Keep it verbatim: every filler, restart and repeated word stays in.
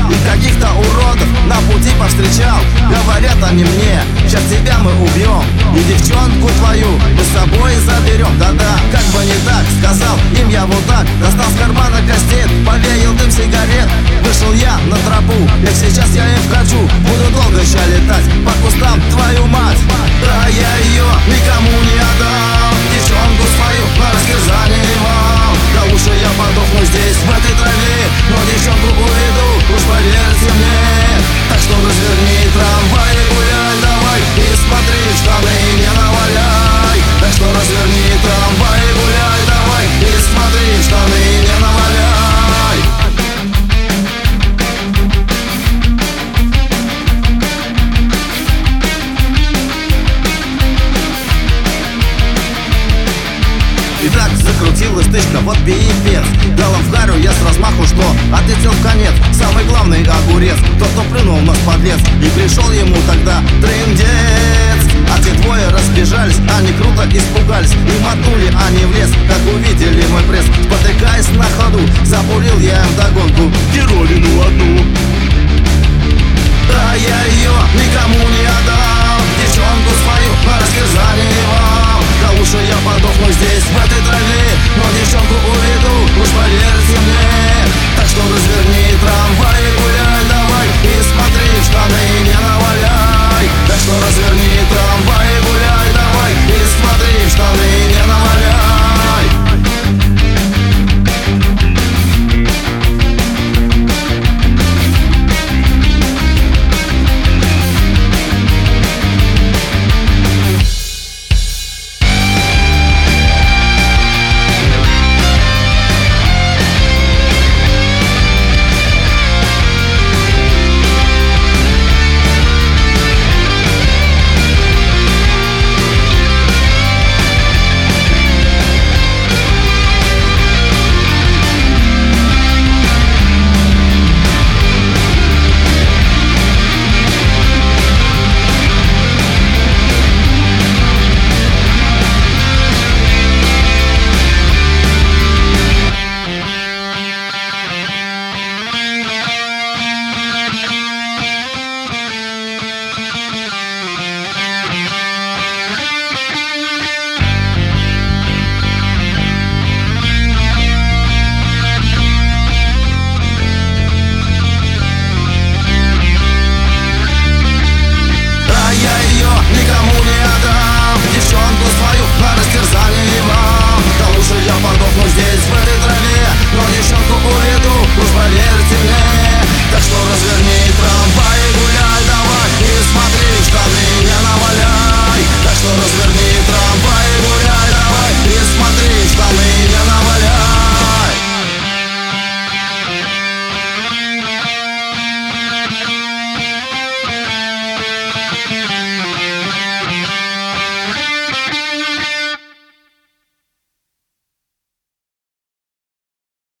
И каких-то уродов на пути повстречал. Говорят они мне: сейчас тебя мы убьем, и девчонку твою мы с собой заберем. Да-да, как бы не так, сказал им я вот так. Достал с кармана кастет, повеял дым сигарет. Вышел я на тропу, как сейчас я им вкачу. Буду долго ща летать по кустам, твою мать. Да я ее никому не отдам, девчонку свою на растерзание вам. Да лучше я подохну здесь, в этой траве, но девчонку уведу, уж поверьте мне. Так что разверни трамвай и гуляй давай, и смотри, в штаны не наваляй. Так что разверни трамвай и гуляй давай, и смотри, в штаны не наваляй. И так закрутилась тычка, вот пипец. Дал им в харю я с размаху, что отлетел в конец. Самый главный огурец, тот, кто плюнул в нос подлец. И пришел ему тогда трындец. А те двое разбежались, они круто испугались. И мотнули они в лес, как увидели мой пресс. Спотыкаясь на ходу, запулил я им вдогонку Геровину одну. Да я ее никому не отдам, девчонку свою на растерзание вам. Да лучше я подохну здесь, в этой траве, но девчонку уведу, уж поверьте мне. Так что разверни трамвай и гуляй давай, и смотри, в штаны не наваляй. Так что разверни трамвай и гуляй давай, и смотри, в штаны не наваляй. Здесь, в этой траве, но девчонку уведу, уж поверьте мне. Так что раз